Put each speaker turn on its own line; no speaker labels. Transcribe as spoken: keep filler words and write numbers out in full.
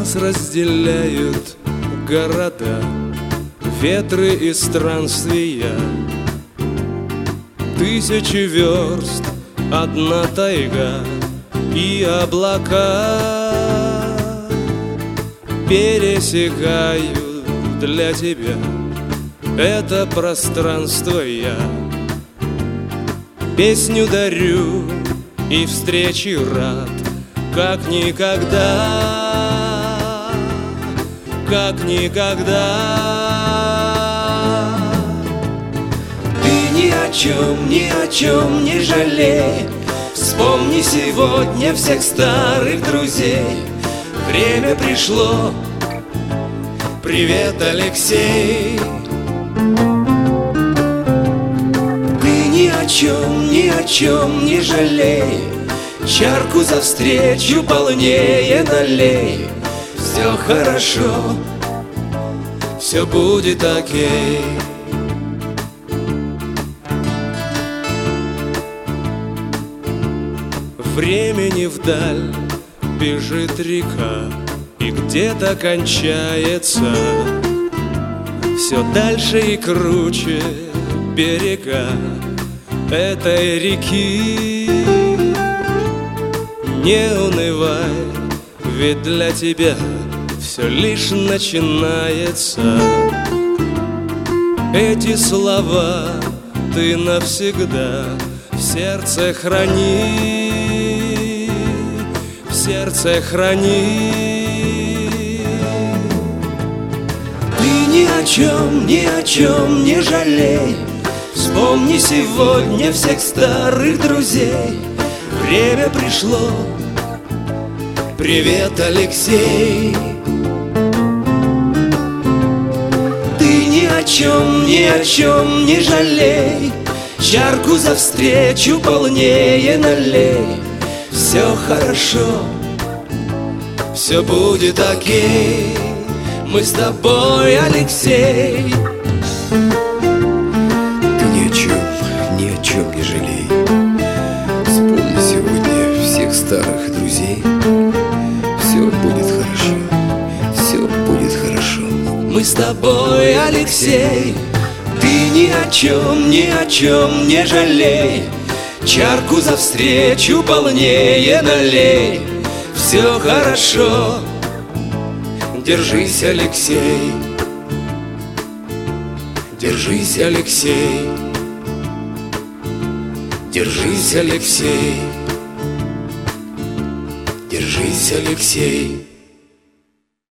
Нас разделяют города, ветры и странствия. Тысячи верст, одна тайга и облака пересекают для тебя это пространство я. Песню дарю и встречи рад, как никогда, как никогда. Ты ни о чем, ни о чем не жалей. Вспомни сегодня всех старых друзей. Время пришло. Привет, Алексей. Ты ни о чем, ни о чем не жалей. Чарку за встречу полнее налей. Все хорошо, все будет окей. Времени вдаль бежит река, и где-то кончается. Все дальше и круче берега этой реки. Не унывай, ведь для тебя все лишь начинается. Эти слова ты навсегда в сердце храни, в сердце храни. Ты ни о чем, ни о чем не жалей. Вспомни сегодня всех старых друзей. Время пришло. Привет, Алексей. Ты ни о чем, ни о чем не жалей. Чарку за встречу полнее налей. Все хорошо, все будет окей. Мы с тобой, Алексей.
Ты ни о чем, ни о чем не жалей. Вспомни сегодня всех старых друзей. Все будет хорошо, все будет хорошо.
Мы с тобой, Алексей. Ты ни о чем, ни о чем не жалей. Чарку за встречу полнее налей. Все хорошо, держись, Алексей. Держись, Алексей. Держись, Алексей. Держись, Алексей.